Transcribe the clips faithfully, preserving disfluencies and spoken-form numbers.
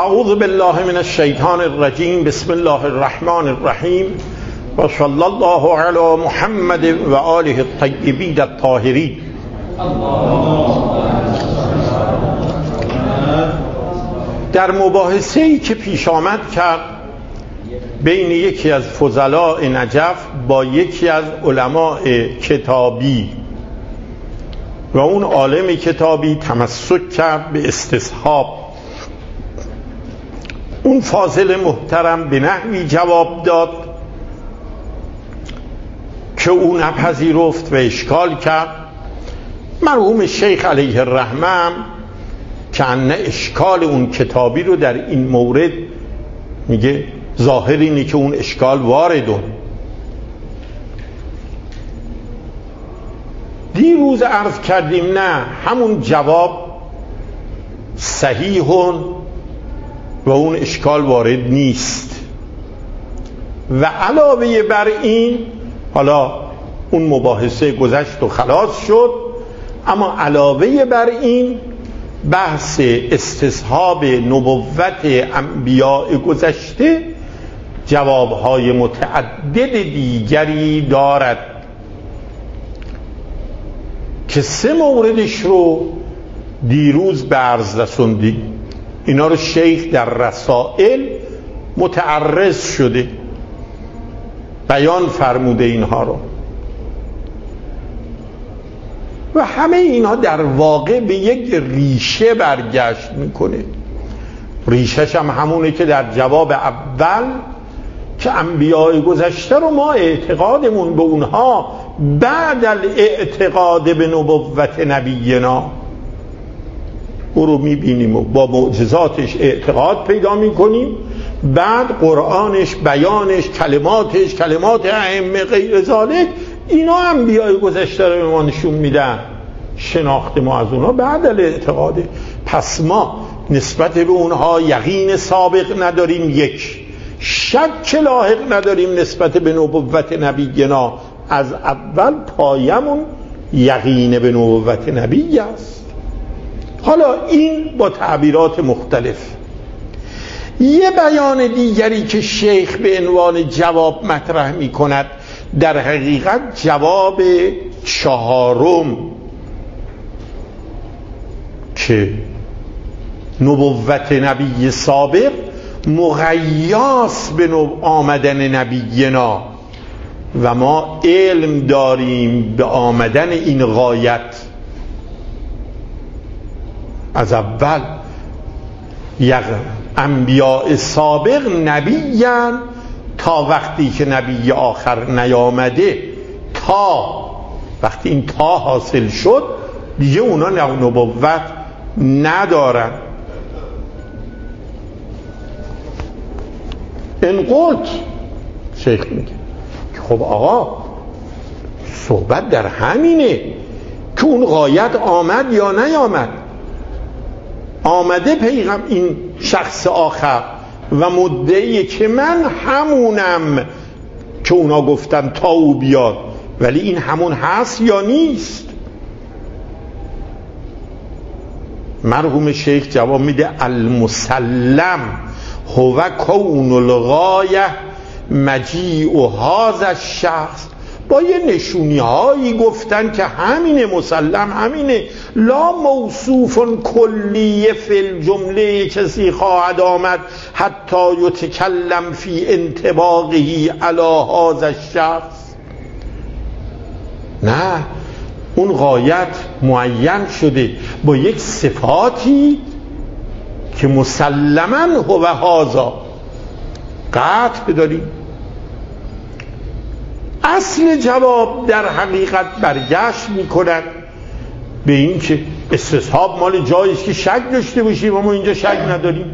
اعوذ بالله من الشیطان الرجیم. بسم الله الرحمن الرحیم و صلی الله علی محمد و آله الطیبین الطاهرین. در مباحثه‌ای که پیش آمد کرد بین یکی از فضلاء نجف با یکی از علماء کتابی و اون عالم کتابی تمسک کرد به استصحاب، اون فاضل محترم به نحوی جواب داد که او نپذیرفت و اشکال کرد. مرحوم شیخ علیه الرحمه که ان اشکال اون کتابی رو در این مورد میگه ظاهر اینه که اون اشکال واردون. دیروز عرض کردیم نه، همون جواب صحیحون و اون اشکال وارد نیست. و علاوه بر این، حالا اون مباحثه گذشت و خلاص شد، اما علاوه بر این بحث استصحاب نبوت انبیاء گذشته جوابهای متعدد دیگری دارد که سه موردش رو دیروز به عرض رسوندیم. اینا رو شیخ در رسائل متعرض شده، بیان فرموده اینها رو، و همه اینها در واقع به یک ریشه برگشت میکنه. ریشهش هم همونه که در جواب اول که انبیاء گذشته رو ما اعتقادمون به اونها بعد الاعتقاد به نبوت نبینا او رو میبینیم و با معجزاتش اعتقاد پیدا میکنیم، بعد قرآنش، بیانش، کلماتش، کلمات ائمه غیر ذالک، اینا انبیاء گذشته رو به ما نشون میدن. شناخت ما از اونها بعد الاعتقاده. پس ما نسبت به اونها یقین سابق نداریم، یک شک لاحق نداریم نسبت به نبوت نبینا. از اول پایمون یقین به نبوت نبی است. حالا این با تعبیرات مختلف. یه بیان دیگری که شیخ به عنوان جواب مطرح می کند در حقیقت جواب چهارم که نبوت نبی سابق مغیاس به آمدن نبینا و ما علم داریم به آمدن این غایت. از اول یک انبیاء سابق نبیان تا وقتی که نبی آخر نیامده، تا وقتی این تا حاصل شد دیگه اونا نبوت ندارن. این قلت شیخ میگه خب آقا صحبت در همینه که اون غایت آمد یا نیامد. آمده پیغام این شخص آخر و مدعیه که من همونم که اونا گفتن تا او بیاد، ولی این همون هست یا نیست؟ مرحوم شیخ جواب میده المسلم هو کون الغایه مجیء هذا الشخص. با یه نشونی هایی گفتن که همینه، مسلم همینه، لا موصوف کلیه فی الجمله کسی خواهد آمد حتی یتکلم فی انطباقه علی هذا الشخص. نه، اون غایت معین شده با یک صفاتی که مسلما هو هذا قطع داریم. اصل جواب در حقیقت برگشت میکنن به این که استصحاب مال جاییست که شک داشته باشیم، اما اینجا شک نداریم.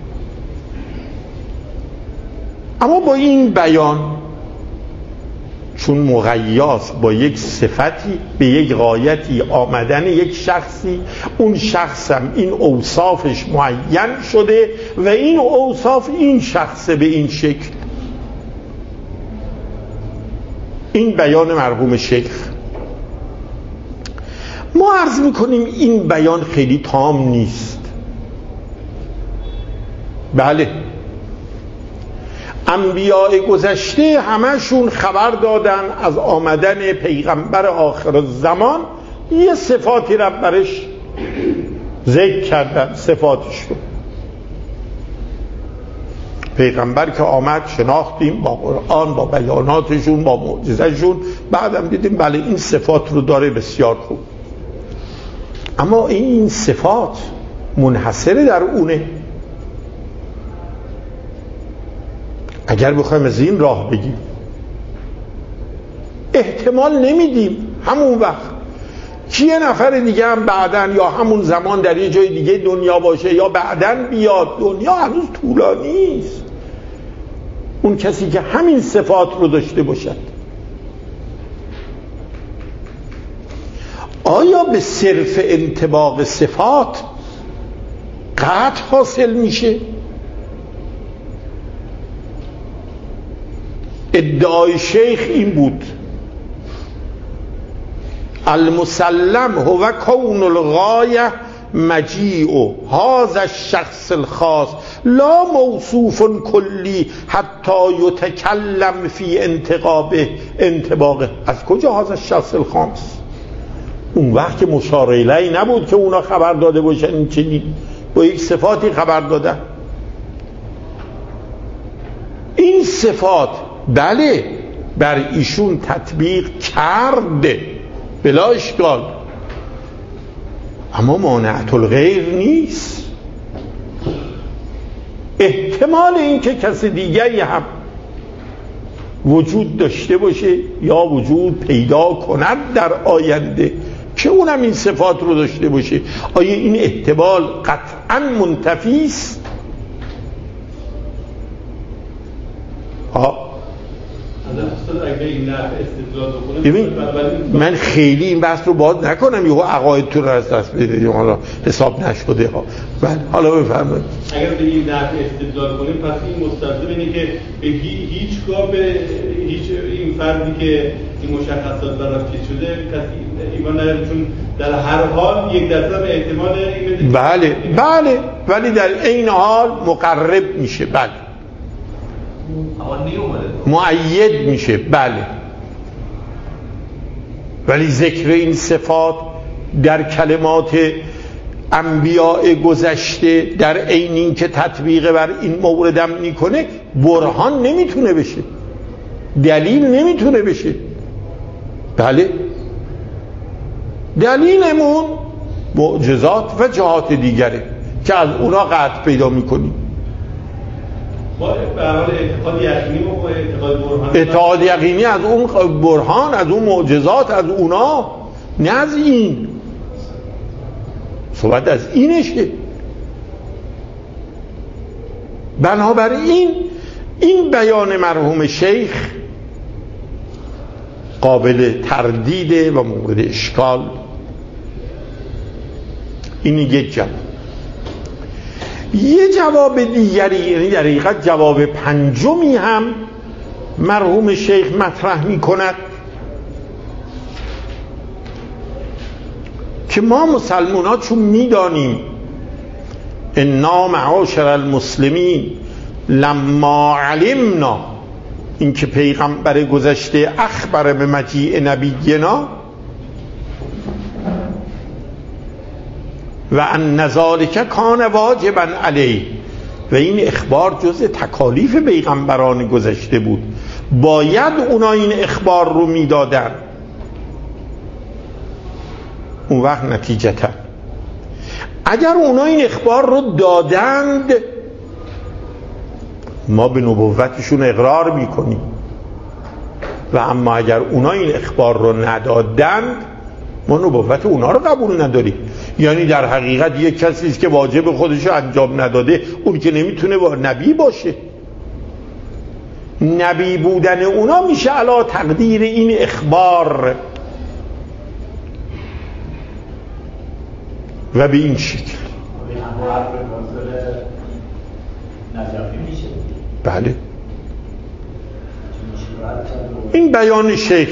اما با این بیان چون مغیاس با یک صفتی به یک غایتی آمدن یک شخصی، اون شخصم این اوصافش معین شده و این اوصاف این شخص به این شکل. این بیان مرحوم شیخ. ما عرض میکنیم این بیان خیلی تام نیست. بله، انبیاء گذشته همشون خبر دادن از آمدن پیغمبر آخر الزمان، یه صفاتی رو برش ذکر کردن، صفاتش رو. پیغمبر که آمد شناختیم با قرآن، با بیاناتشون، با معجزهشون، بعدم دیدیم بله این صفات رو داره، بسیار خوب. اما این صفات منحصره در اونه؟ اگر بخوایم از این راه بگیم احتمال نمیدیم همون وقت که یه نفر دیگه هم بعدن یا همون زمان در یه جای دیگه دنیا باشه یا بعدن بیاد. دنیا هنوز طولانی است. اون کسی که همین صفات رو داشته باشد آیا به صرف انطباق صفات قطع حاصل میشه؟ ادعای شیخ این بود المسلم هو کون الغایه مجیع هذا الشخص الخاص لا موصوف کلی حتی یتکلم فی انتقابه انطباقه. از کجا هذا الشخص الخاص؟ اون وقت که مشار الیه نبود که اونا خبر داده باشن این چنین با یک صفاتی خبر دادن. این صفات بله بر ایشون تطبیق کرده بلا اشکال، اما مانعت الغیر نیست. احتمال این که کسی دیگری هم وجود داشته باشه یا وجود پیدا کند در آینده که اونم این صفات رو داشته باشه، آیا این احتمال قطعا منتفی است؟ ها ببین من خیلی این بحث رو باز نکنم یهو عقایدتون رو از دست بدید حالا حساب نشده ها. بله حالا بفرمایید. اگر به این نحو استدلال کنیم پس این مستلزم اینه که به هیچگاه به هیچ این فردی که این مشخصات براش چیز شده کسی ایمان نداره، چون در هر حال یک درصد احتمال این بله بله ولی در این حال مقرب میشه. بله مؤید میشه. بله ولی ذکر این صفات در کلمات انبیاء گذشته در عین این که تطبیق بر این موردم میکنه برهان نمیتونه بشه، دلیل نمیتونه بشه. بله دلیلمون معجزات و جهات دیگره که از اونا قطع پیدا میکنیم. ما به حال اعتقاد یقینی و اعتقاد برهان، اعتقاد یقینی از اون برهان، از اون معجزات، از اونا، نه از این. صحبت از اینشه. بنابراین این بیان مرحوم شیخ قابل تردیده و مورد اشکال. این یک جواب. یه جواب دیگری، یعنی در حقیقت جواب پنجمی هم مرحوم شیخ مطرح می کند که ما مسلمان ها چون می دانیم انا معاشر المسلمین لما علمنا این که پیغمبر گذشته اخبر به مجیء نبینا و ان ذلک کان واجبا علیه، و این اخبار جز تکالیف پیغمبران گذشته بود، باید اونا این اخبار رو میدادن. اون وقت نتیجتا اگر اونا این اخبار رو دادند ما به نبوتشون اقرار میکنیم، و اما اگر اونا این اخبار رو ندادند ما نبوت اونا رو قبول نداریم. یعنی در حقیقت یک کسی است که واجب خودش رو انجام نداده، اون که نمیتونه با نبی باشه. نبی بودن اونا میشه علی تقدیر این اخبار و به این شکل. بله این بیان شیخ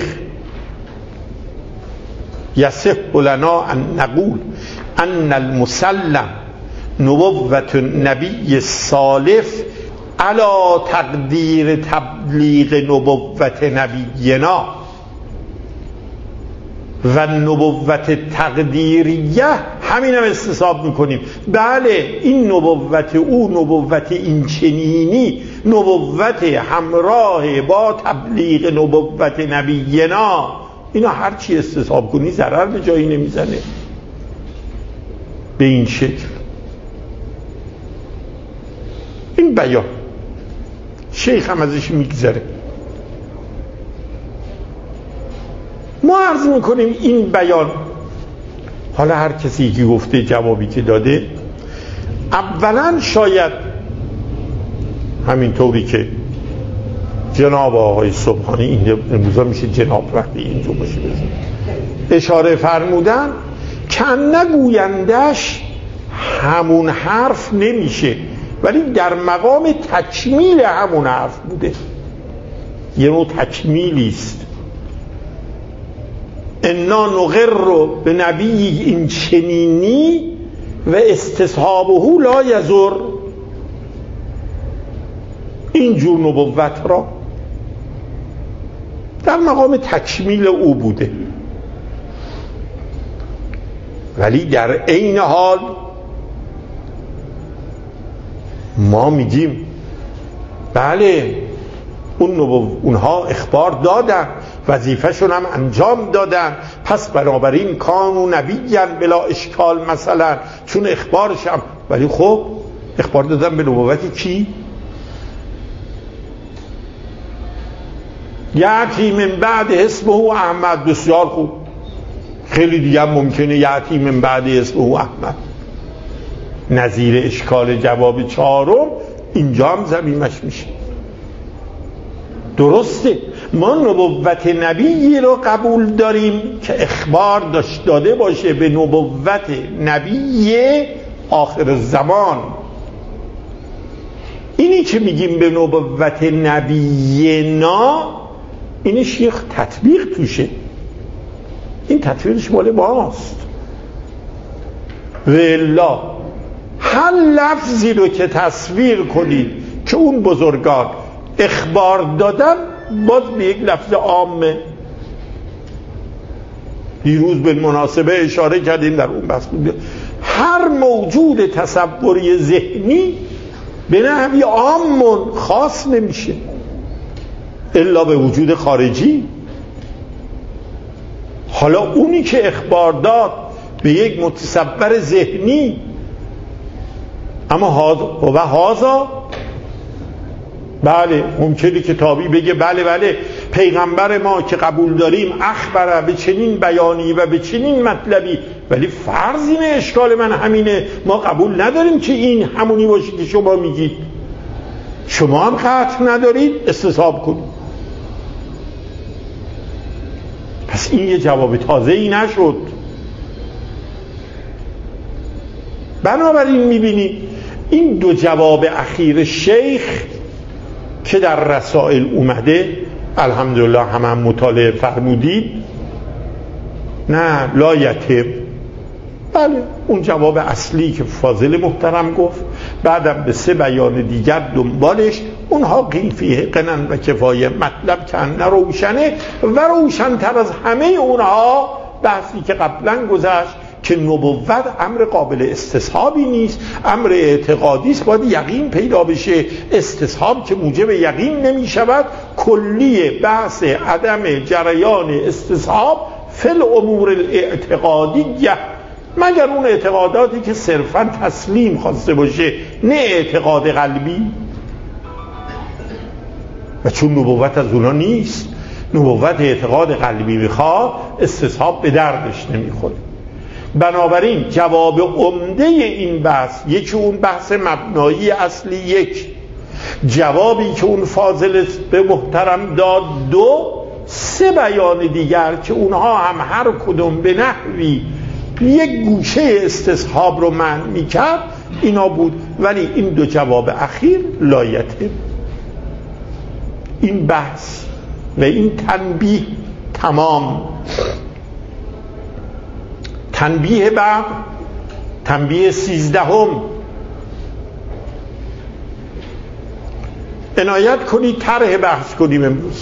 یصح لنا ان نقول ان المسلم نبوت نبی سالف علا تقدیر تبلیغ نبوت نبینا و نبوت تقدیریه همین هم استصحاب میکنیم. بله این نبوت او نبوت این چنینی نبوت همراه با تبلیغ نبوت نبینا، اینا هرچی استصحاب کنی ضرر به جایی نمیزنه به این شکل. این بیان شیخ هم ازش میگذره. ما عرض میکنیم این بیان، حالا هر کسی که گفته جوابی که داده، اولا شاید همین طوری که جناب آقای سبحانی، این امروزا میشه جناب وقتی اینجا باشه بزن اشاره فرمودن، کنه گویندش همون حرف نمیشه ولی در مقام تکمیل همون حرف بوده، یه نوع تکمیلی است. انا نقر به نبی این چنینی و استصحابه لا یضر، اینجور نبوت را در مقام تکمیل او بوده، ولی در عین حال ما میگیم بله اون نبو... اونها اخبار دادن، وظیفه‌شون هم انجام دادن، پس بنابراین کانو نبیًا بلا اشکال مثلا، چون اخبارش هم، ولی خب اخبار دادن به نبوت کی؟ یعتی من بعد اسمه احمد. بسیار خوب، خیلی دیگه هم ممکنه یعتی من بعد اسمه احمد. نظیر اشکال جواب چهارم اینجا هم ضمیمش میشه. درسته ما نبوت نبیی رو قبول داریم که اخبار داشت داده باشه به نبوت نبی آخر الزمان. اینی که میگیم به نبوت نبینا، اینش یک تطبیق توشه، این تطبیقش مال ماست. و الا هر لفظی رو که تصویر کنید که اون بزرگان اخبار دادن، باز به یک لفظ عامه. دیروز به مناسبه اشاره کردیم در اون بحث، هر موجود تصوری ذهنی به نحوی عام خاص نمیشه الا به وجود خارجی. حالا اونی که اخبار داد به یک متصور ذهنی، اما هازا و هازا، بله ممکنه که تابعی بگه بله بله پیغمبر ما که قبول داریم اخبره به چنین بیانی و به چنین مطلبی، ولی فرض اینه، اشکال من همینه، ما قبول نداریم که این همونی باشه که شما میگید. شما هم قطع ندارید، استصحاب کنید. پس این یه جواب تازه ای نشد. بنابراین میبینید این دو جواب اخیر شیخ که در رسائل اومده، الحمدلله هم, هم مطالعه فرمودید، نه لا یتم، بله اون جواب اصلی که فاضل محترم گفت، بعدم به سه بیان دیگر دنبالش، اونها قیفی قنن و کفایه، مطلب که نه روشنه و روشن‌تر از همه اونها بحثی که قبلا گذشت که نبوت امر قابل استصحابی نیست، امر اعتقادی است، باید یقین پیدا بشه. استصحاب که موجب یقین نمی شود. کلی بحث عدم جریان استصحاب فی الامور الاعتقادیه، مگر اون اعتقاداتی که صرفا تسلیم خواسته باشه، نه اعتقاد قلبی. و چون نبوت از اونا نیست، نبوت اعتقاد قلبی میخواد، استصحاب به دردش نمیخوره. بنابراین جواب عمده این بحث، یکی اون بحث مبنایی اصلی، یک جوابی که اون فاضل به محترم داد، دو سه بیان دیگر که اونها هم هر کدوم به نحوی یک گوشه استصحاب رو منع میکرد، اینا بود. ولی این دو جواب اخیر لایته. این بحث و این تنبیه تمام. تنبیه بعد، تنبیه سیزدهم عنایت کنید طرح بحث کنیم امروز.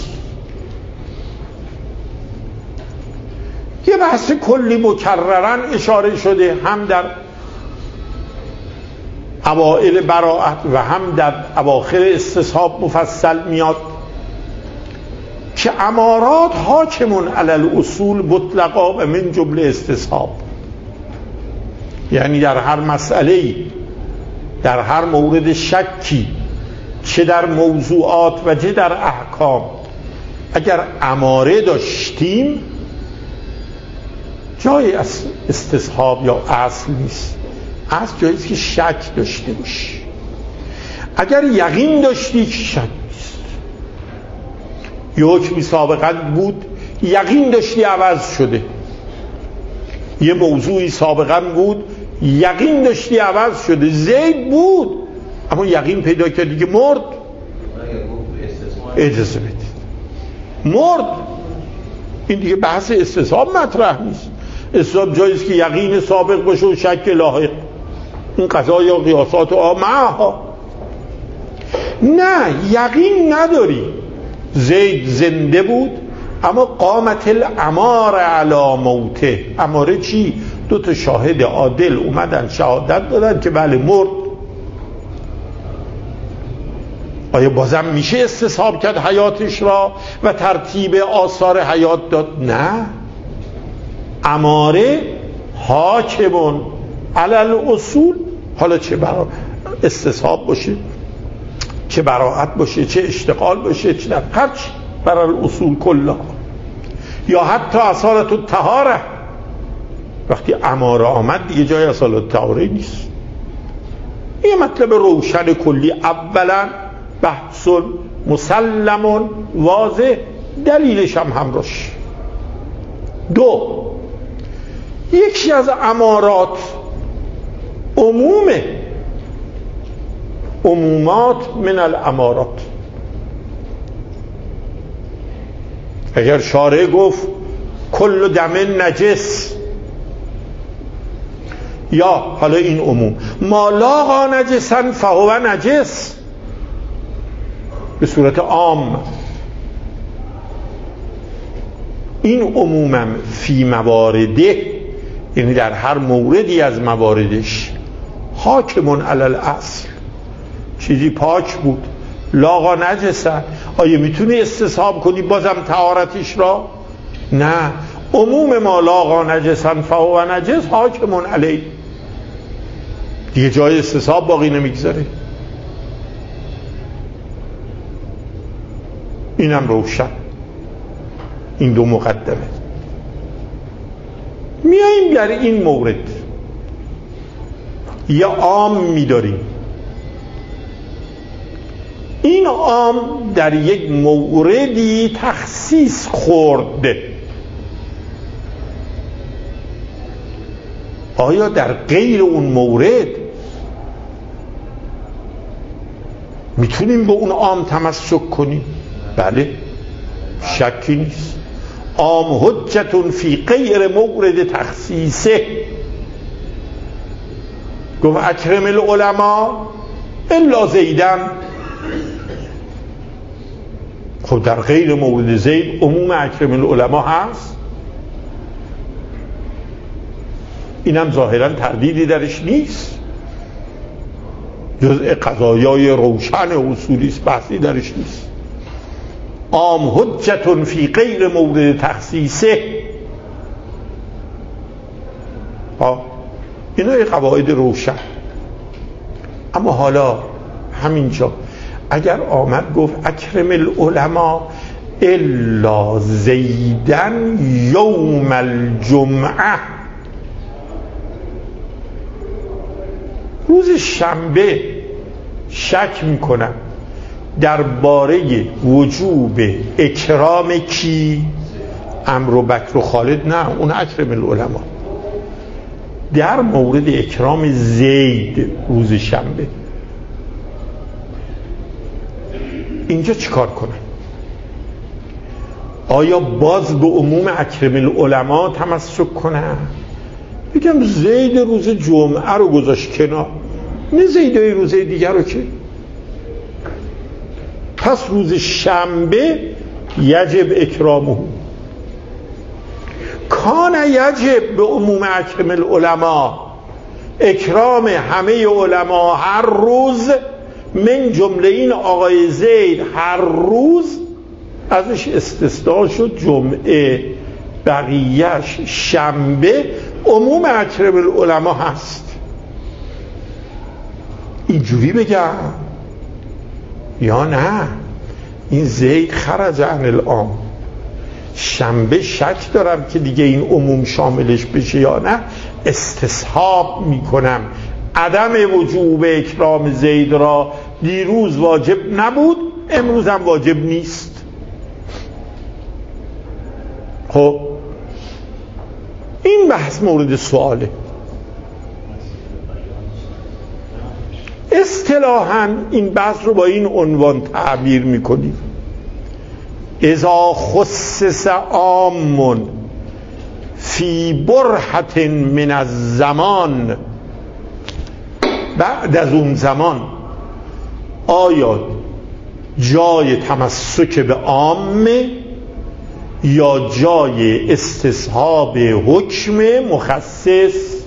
یه بحث کلی مکررن اشاره شده، هم در اوائل براءت و هم در اواخر استصحاب مفصل میاد که امارات حاکمون علی الاصول مطلقا و من جمله استصحاب. یعنی در هر مسئله‌ای، در هر مورد شکی، چه در موضوعات و چه در احکام، اگر اماره داشتیم جای استصحاب یا اصل نیست. اصل جاییست که شک داشته باشی. اگر یقین داشتی که شک نیست. یه حکمی سابقا بود یقین داشتی عوض شده، یه موضوعی سابقا بود یقین داشتی عوض شده. زید بود اما یقین پیدا کردی که مرد، اجازه بدید مرد. این دیگه بحث استصحاب مطرح نیست. استصحاب جاییست که یقین سابق باشه و شک لاحق، این قضا یا قیاسات و آمعها. نه، یقین نداری. زید زنده بود اما قامت الاماره علی موته. اماره چی؟ دو تا شاهد عادل اومدن شهادت دادن که بله مرد. آیا بازم میشه استصحاب کرد حیاتش را و ترتیب آثار حیات داد؟ نه، اماره حاکمون علی الاصول. حالا چه برا استصحاب باشه، چه براءت باشه، چه اشتغال باشه، چه در هرچی برای الاصول کلا، یا حتی اصالت الطهاره. وقتی اماره آمد دیگه جای اصالت الطهاره نیست. این مطلب روشن کلی. اولا بحث مسلم واضح، دلیلش هم همراش. دو، یکی از امارات عمومه، عمومات من الامارات. اگر شارع گفت کل دم نجس، یا حالا این عموم ما لاقا نجسن فهو نجس به صورت عام، این عمومم فی موارده، یعنی در هر موردی از مواردش، حاکمون علی الاصل. چیزی پاک بود لاقا نجسن، آیا میتونی استصحاب کنی بازم طهارتش را؟ نه، عموم ما لاقا نجسن فهو نجس حاکمون علی، دیگه جای استصحاب باقی نمیگذاره. اینم روشن. این دو مقدمه. میاییم در این مورد یه عام میداریم. این عام در یک موردی تخصیص خورده، آیا در غیر اون مورد میتونیم به اون عام تمسک کنیم؟ بله، شکی نیست. عام حجتون فی غیر مورد تخصیصه. گفت اکرم العلماء الا زیدن. خب در غیر مورد زید عموم اکرم العلماء هست. اینم ظاهرا تردیدی درش نیست، جزء قضایای روشن اصولی است، بحثی درش نیست. عام حجتون فی غیر مورد تخصیصه. ها، اینا یه قواعد روشن. اما حالا همینجا اگر آمد گفت اکرم العلماء الا زیدن یوم الجمعه، روز شنبه شک میکنم درباره وجوب اکرام کی؟ عمرو بکر و خالد؟ نه، اون اکرم العلماء. در مورد اکرام زید روز شنبه اینجا چیکار کنم؟ آیا باز به عموم اکرم العلماء تمسک کنم؟ بگم زید روز جمعه رو گذاشت کنار، نه زیدای روز دیگر رو که پس روز شنبه یجب اکرامه. کان یجب به عموم اکرم العلماء، اکرام همه علما هر روز، من جمله این آقای زید هر روز ازش استثناء شد جمعه، بقیهش شنبه عموم اکرم العلماء هست. اینجوری بگم یا نه؟ این زید خرج عن العام. شنبه شک دارم که دیگه این عموم شاملش بشه یا نه. استصحاب میکنم عدم وجوب اکرام زید را. دیروز واجب نبود، امروز هم واجب نیست. خب این بحث مورد سواله. اصطلاحاً این بحث رو با این عنوان تعبیر میکنیم: اذا خصص عام فی برهة من الزمان، بعد از اون زمان آیا جای تمسک به عامه یا جای استصحاب حکم مخصص؟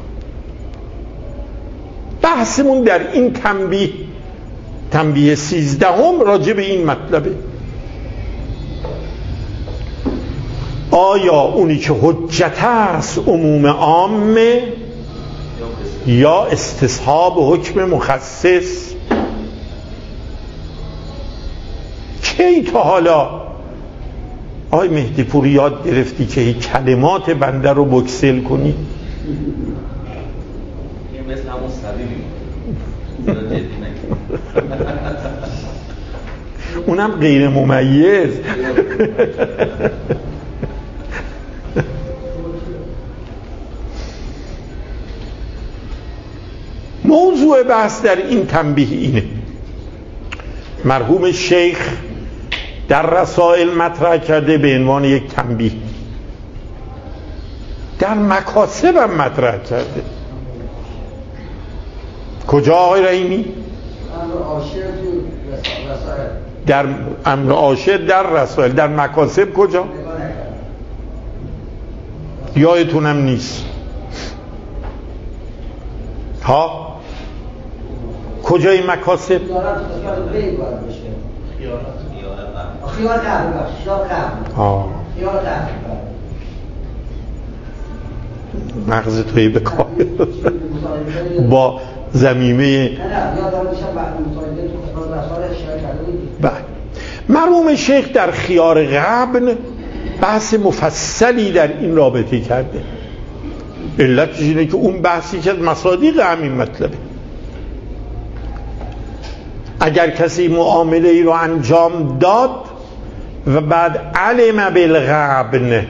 بحثمون در این تنبیه تنبیه سیزدهم راجع به این مطلبه. آیا اونی که حجت است عموم عامه یا استصحاب حکم مخصص؟ کی تا حالا آی مهدی پور یاد گرفتی که کلمات بنده رو بکسل کنی؟ این مثل همون صلیبی اونم غیر ممیز. موضوع بحث در این تنبیه اینه: مرحوم شیخ در رسائل مطرح کرده به عنوان یک تنبیه، در مکاسب هم مطرح کرده. کجا آقای رحیمی؟ در امر عاشر در رسائل. در مکاسب کجا؟ یادتونم نیست. ها کجای مکاسب؟ خیال قبل باشه، خیال قبل. آه. خیال قبل. مغز توی بکار با زمیمه. بله. مرحوم شیخ در خیار غبن بحث مفصلی در این رابطه کرده. علتش اینه که اون بحثی که از مصادیق همین مطلبه. اگر کسی معامله ای رو انجام داد و بعد علم بالغبن،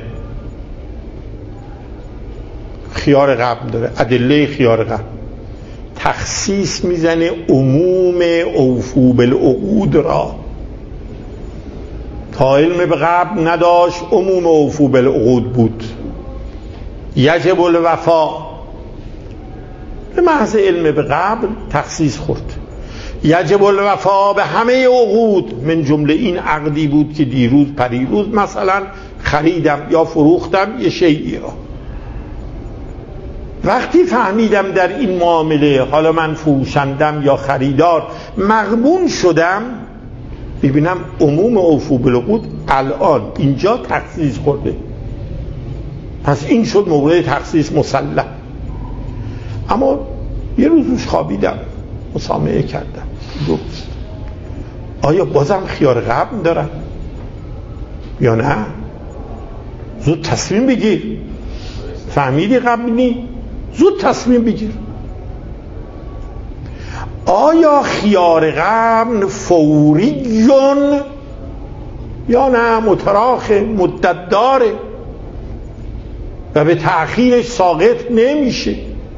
خیار غبن داره، ادله خیار غبن تخصیص میزنه عموم اوفو بالعقود را. تا علم به غبن نداشت عموم اوفو بالعقود بود. یجب الوفا به محض علم به غبن تخصیص خورد. یجب الوفا به همه عقود، من جمله این عقدی بود که دیروز پریروز مثلا خریدم یا فروختم یه شیئی را. وقتی فهمیدم در این معامله حالا من فروشندم یا خریدار مغبون شدم، ببینم عموم اوفو بالعقود الان اینجا تخصیص خورده، پس این شد مورد تخصیص مسلم. اما یه روزش خوابیدم، مسامحه کردم، درست. آیا بازم خیار غبن دارم یا نه؟ زود تصمیم بگیر. فهمیدی غبنی؟ زود تصمیم بگیر. آیا خیار غبن فوریون یا نه متراخ مدت داره و به تأخیرش ساقط نمیشه؟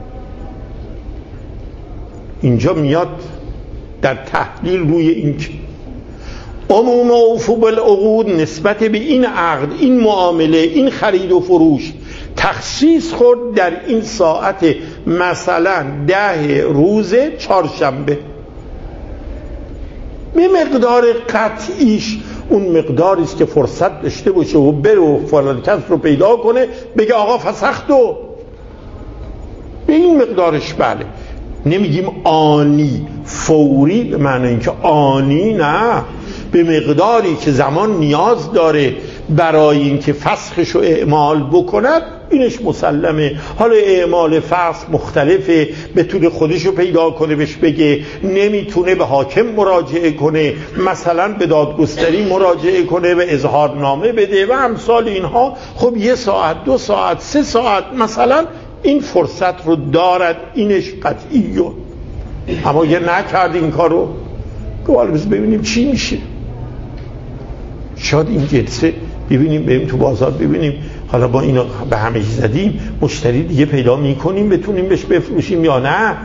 اینجا میاد در تحلیل روی این که عموم اوفو بالعقود نسبت به این عقد، این معامله، این خرید و فروش تخصیص خورد در این ساعت مثلا ده روز چهارشنبه. به مقدار قطعیش اون مقداری است که فرصت داشته باشه و بره و فلان کس رو پیدا کنه بگه آقا فسختو، به این مقدارش بله. نمیگیم آنی فوری به معنی اینکه آنی، نه، به مقداری که زمان نیاز داره برای اینکه فسخش رو اعمال بکند اینش مسلمه. حالا اعمال فسخ مختلفه، بتونه خودش رو پیدا کنه بهش بگه، نمیتونه به حاکم مراجعه کنه، مثلا به دادگستری مراجعه کنه، به اظهارنامه بده و امثال اینها. خب یه ساعت، دو ساعت، سه ساعت مثلا این فرصت رو دارد، اینش قطعیه. اما یه نکرد این کارو، حالا بس ببینیم چی میشه. شاید این جلسه ببینیم، بریم تو بازار ببینیم حالا با اینو به همه زدیم مشتری دیگه پیدا میکنیم بتونیم بهش بفروشیم یا نه.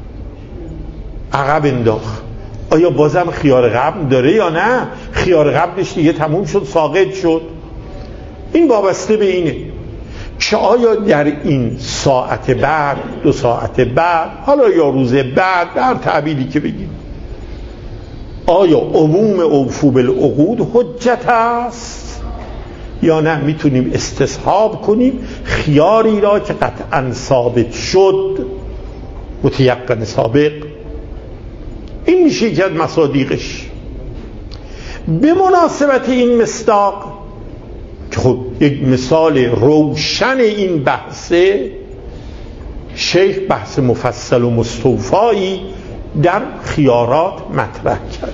عقب انداخت، آیا بازم خیار قبل داره یا نه؟ خیار قبلش دیگه تموم شد، ساقط شد. این وابسته به اینه که آیا در این ساعت بعد، دو ساعت بعد، حالا یا روز بعد، در تعبیری که بگیم، آیا عموم اوفو بالعقود حجت است یا نه میتونیم استصحاب کنیم خیاری را که قطعا ثابت شد، متیقن سابق. این میشه یکی از مصادیقش. به مناسبت این مصداق که خب یک مثال روشن این بحثه، شیخ بحث مفصل و مستوفایی در خیارات مطرح کرد.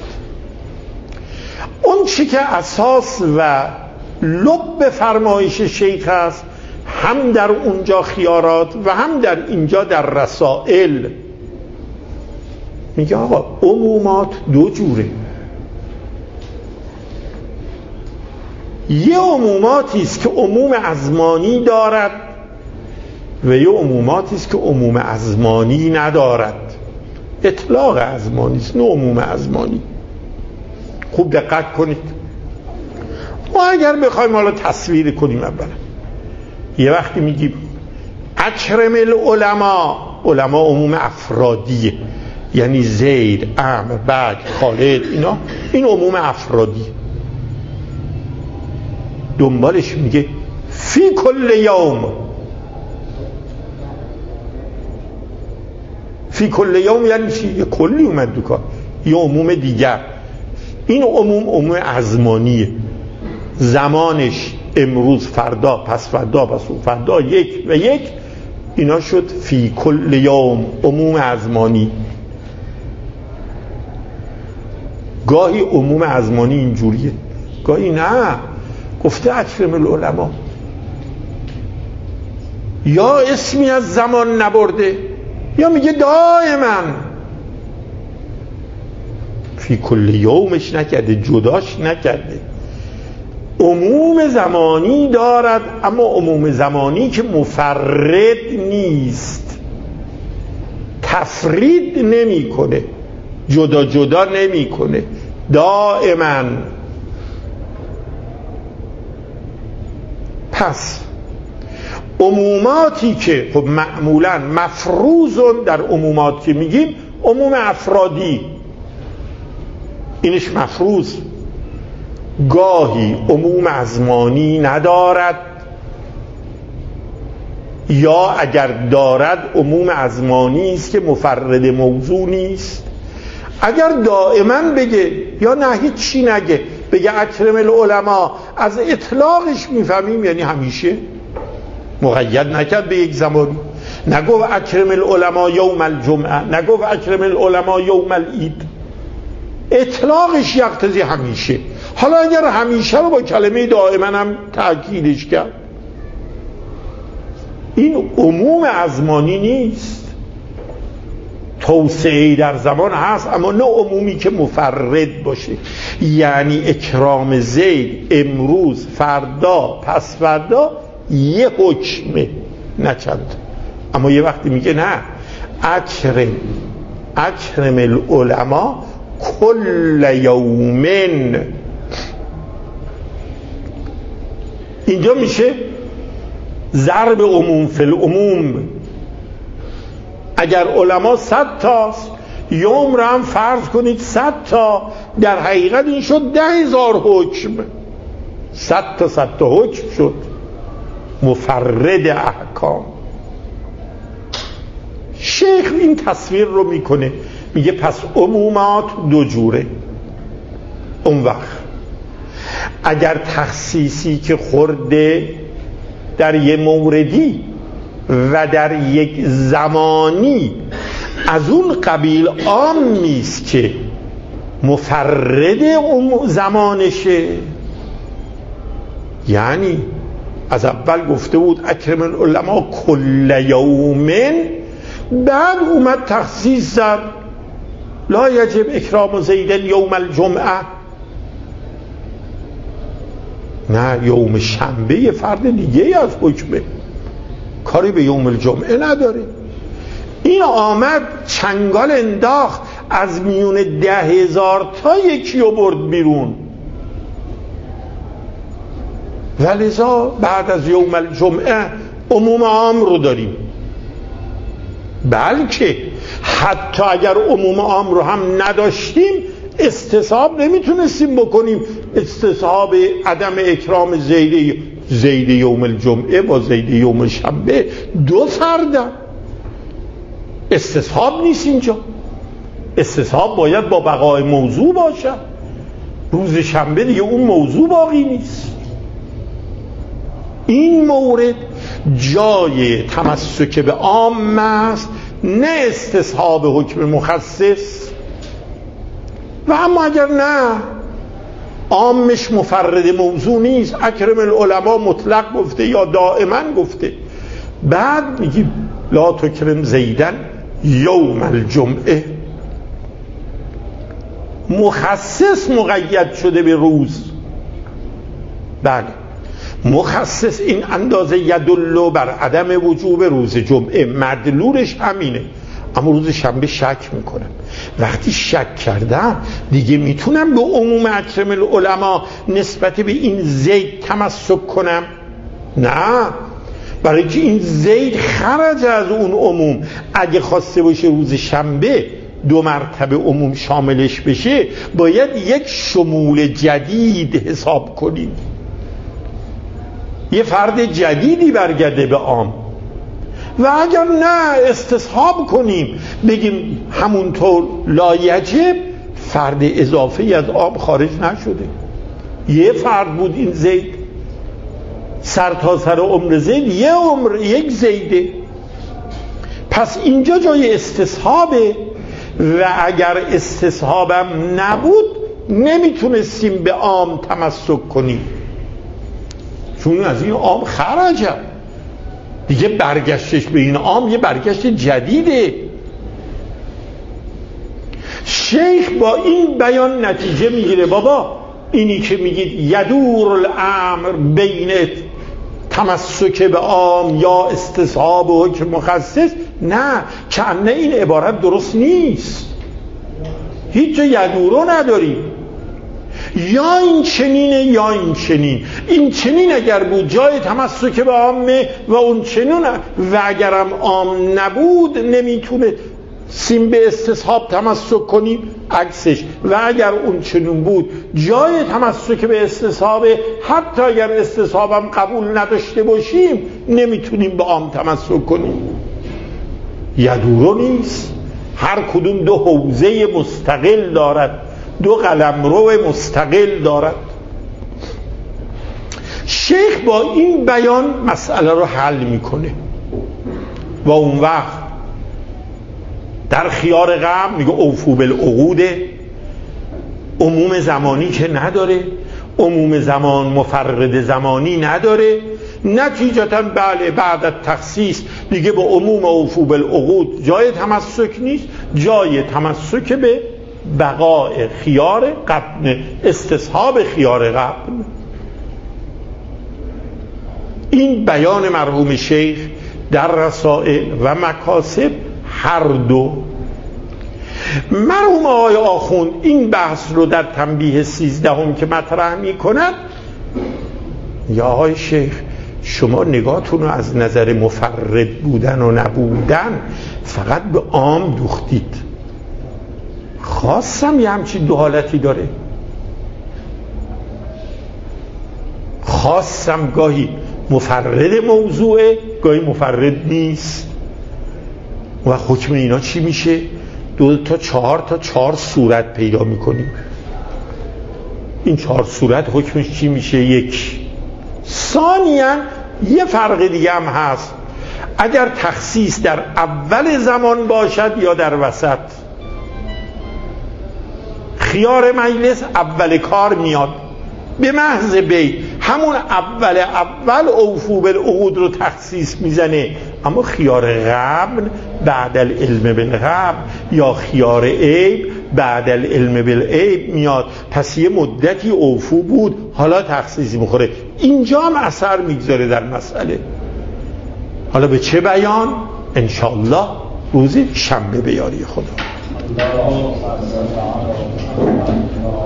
اون چی که اساس و لب فرمایش شیخ است، هم در اونجا خیارات و هم در اینجا در رسائل، میگه آقا عمومات دو جوره. یه عموماتی است که عموم ازمانی دارد و یه عموماتی است که عموم ازمانی ندارد. اطلاق ازمانی است، نه عموم ازمانی. خوب دقت کنید. ما اگر بخوایم حالا تصویر کنیم، اولا یه وقتی میگیم اکرم العلماء، علما عموم افرادیه، یعنی زید، عمرو، بکر، خالد، اینا، این عموم افرادی. دنبالش میگه فی کل یوم، فی کل یوم یعنی چی؟ یه کلی اومد دو کار، یه عموم دیگر. این عموم عموم ازمانیه، زمانش امروز، فردا، پس فردا، پس فردا، یک و یک، اینا شد فی کل یوم، عموم ازمانی. گاهی عموم ازمانی اینجوریه، گاهی نه. گفته اکرم العلماء، یا اسمی از زمان نبرده یا میگه دائما. فی کل یومش نکرده، جداش نکرده. عموم زمانی دارد، اما عموم زمانی که مفرد نیست، تفرید نمی کنه، جدا جدا نمی کنه، دائما. پس عموماتی که خب معمولا مفروضون در عمومات که میگیم عموم افرادی، اینش مفروض، گاهی عموم ازمانی ندارد، یا اگر دارد عموم ازمانی است که مفرد موضوع نیست. اگر دائما بگه یا نه هیچی نگه، بگه اکرم العلماء، از اطلاقش میفهمیم یعنی همیشه، مقید نکرد به یک زمانی. نگفت اکرم العلماء یوم الجمعه، نگفت اکرم العلماء یوم العید، اطلاقش یقتضی همیشه. حالا اگر همیشه رو با کلمه دائما هم تأکیدش کرد، این عموم ازمانی نیست. توسعه در زمان هست، اما نه عمومی که مفرد باشه. یعنی اکرام زید امروز، فردا، پس فردا یه حکمه، نه چند. اما یه وقتی میگه نه، اکرم اکرم العلماء کل یومن، اینجا میشه ضرب عموم فی العموم. اگر علما صد تاست یه عمر هم فرض کنید صد تا، در حقیقت این شد ده هزار حکم. صد تا صد تا حکم شد مفرد احکام. شیخ این تصویر رو میکنه، میگه پس عمومات دو جوره. اون وقت اگر تخصیصی که خورده در یه موردی و در یک زمانی از اون قبیل عام نیست که مفرد اون زمانشه، یعنی از اول گفته بود اکرم العلماء کل یومن، بعد اومد تخصیص زد لا یجب اکرام زیدن یوم الجمعه. نه، یوم شنبه یه فرد دیگه از حکمه، کاری به یوم الجمعه نداره. این آمد چنگال انداخت، از میون ده هزار تا یکی رو برد بیرون. ولذا بعد از یوم الجمعه عموم عام رو داریم. بلکه حتی اگر عموم عام رو هم نداشتیم استصحاب نمیتونستیم بکنیم. استصحاب عدم اکرام زید زید یوم الجمعه با زید یوم شنبه دو فردن، استصحاب نیست اینجا. استصحاب باید با بقای موضوع باشه. روز شنبه دیگه اون موضوع باقی نیست. این مورد جای تمسک به عام است، نه استصحاب حکم مخصص. و اما اگر نه عامش مفرد موضوع نیست، اکرم العلماء مطلق گفته یا دائما گفته، بعد میگی لا تکرم زیدن یوم الجمعه. مخصص مقید شده به روز. بله، مخصص این اندازه یدل بر عدم وجوب روز جمعه، مدلولش همینه. اما روز شنبه شک میکنم. وقتی شک کردم دیگه میتونم به عموم اکرم العلماء نسبت به این زید تمسک کنم؟ نه، برای که این زید خرج از اون عموم. اگه خواسته باشه روز شنبه دو مرتبه عموم شاملش بشه، باید یک شمول جدید حساب کنیم، یه فرد جدیدی برگرده به عام. و اگر نه استصحاب کنیم بگیم همونطور لا یجب، فرد اضافی از عام خارج نشده، یه فرد بود این زید، سر تا سر عمر زید یه عمر یک زیده. پس اینجا جای استصحابه. و اگر استصحابم نبود نمیتونستیم به عام تمسک کنیم، چون از این عام خرجم دیگه. برگشتش به این عام یه برگشت جدیده. شیخ با این بیان نتیجه میگیره بابا اینی که میگید یدور الامر بین تمسک به عام یا استصحاب و حکم مخصص، نه، کنه این عبارت درست نیست. هیچ جا یدورو نداریم. یا این چنینه یا این چنین. این چنین اگر بود جای تمسک به عامه و اون چنین، و اگرم عام نبود نمیتونه سیم به استصحاب تمسک کنیم، عکسش. و اگر اون چنین بود جای تمسک به استصحاب، حتی اگر استصحابم قبول نداشته باشیم نمیتونیم به عام تمسک کنیم. یدورو نیست. هر کدوم دو حوزه مستقل دارد، دو قلمرو مستقل دارد. شیخ با این بیان مسئله رو حل میکنه و اون وقت در خیار قبل میگه اوفو بالعقود. عموم زمانی که نداره، عموم زمان مفرد زمانی نداره، نتیجتا بله بعد از تخصیص دیگه با عموم اوفو بالعقود جای تمسک نیست، جای تمسک به بقاء خیار قبل، استصحاب خیار قبل. این بیان مرحوم شیخ در رسائل و مکاسب هر دو. مرحوم آقای آخوند این بحث رو در تنبیه سیزدهم که مطرح می کند، یا آقای شیخ شما نگاهتون رو از نظر مفرد بودن و نبودن فقط به عام دوختید. خاصم یه همچین دو حالتی داره. خاصم گاهی مفرد موضوعه، گاهی مفرد نیست. و حکم اینا چی میشه؟ دو تا چهار تا چهار صورت پیدا میکنیم. این چهار صورت حکمش چی میشه؟ یک. ثانیاً یه فرق دیگه هم هست، اگر تخصیص در اول زمان باشد یا در وسط. خیار مجلس اول کار میاد، به محض بی همون اول اول اوفو بالعقود رو تخصیص میزنه، اما خیار قبل بعد العلم بالقبل یا خیار عیب بعد العلم بالعیب میاد. پس یه مدتی اوفو بود، حالا تخصیص میخوره. اینجا هم اثر میگذاره در مسئله. حالا به چه بیان؟ انشاءالله روز شنبه به یاری خدا.